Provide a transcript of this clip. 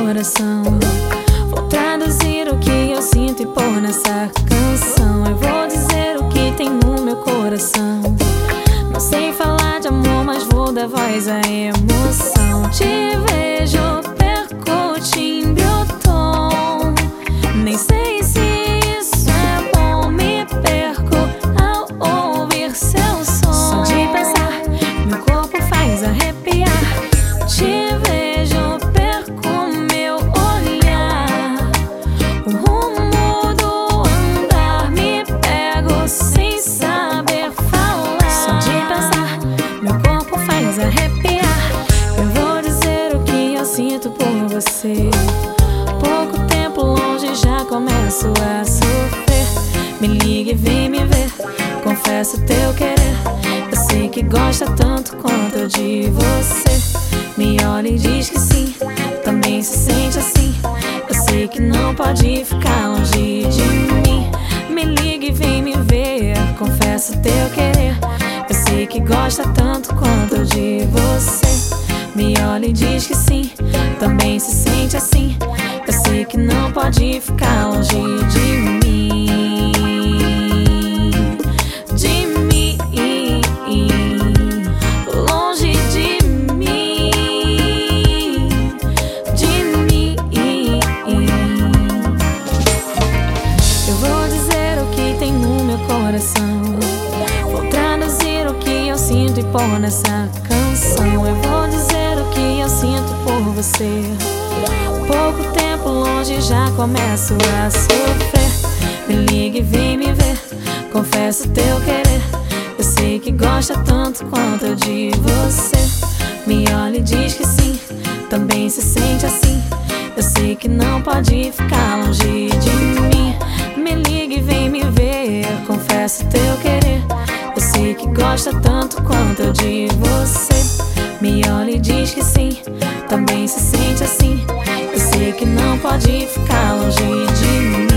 coração. Vou traduzir o que eu sinto e pôr nessa canção. Eu vou dizer o que tem no meu coração. Não sei falar de amor, mas vou dar voz à emoção. Te vejo, perco o timbre, o tom. Nem sei se isso é bom, me perco ao ouvir seu som. Só de pensar, meu corpo faz arrepiar. Te vejo, perco meu olhar. O rumo do andar, me pego sem saber falar. Só de pensar, meu corpo faz arrepiar. Eu vou dizer o que eu sinto por você. Pouco tempo longe já começo a sofrer. Me liga e vem me ver, confesso teu querer. Eu sei que gosta tanto quanto eu de você. Me olha e diz que sim, também se sente assim. Eu sei que não pode ficar longe de mim. Me liga e vem me ver, confesso teu querer. Eu sei que gosta tanto quanto eu de você. Me olha e diz que sim, também se sente assim. Eu sei que não pode ficar longe de mim. De mim, longe de mim. De mim. Eu vou dizer o que tem no meu coração. Vou traduzir o que eu sinto e pôr nessa canção. Eu vou dizer o que eu sinto por você. Pouco tempo longe já começo a sofrer. Me liga e vem me ver, confesso teu querer. Eu sei que gosta tanto quanto eu de você. Me olha e diz que sim, também se sente assim. Eu sei que não pode ficar longe de mim. Me liga e vem me ver, confesso teu querer. Eu sei que gosta tanto quanto eu de você. Me olha e diz que sim, também se sente assim. Eu sei que não pode ficar longe de mim.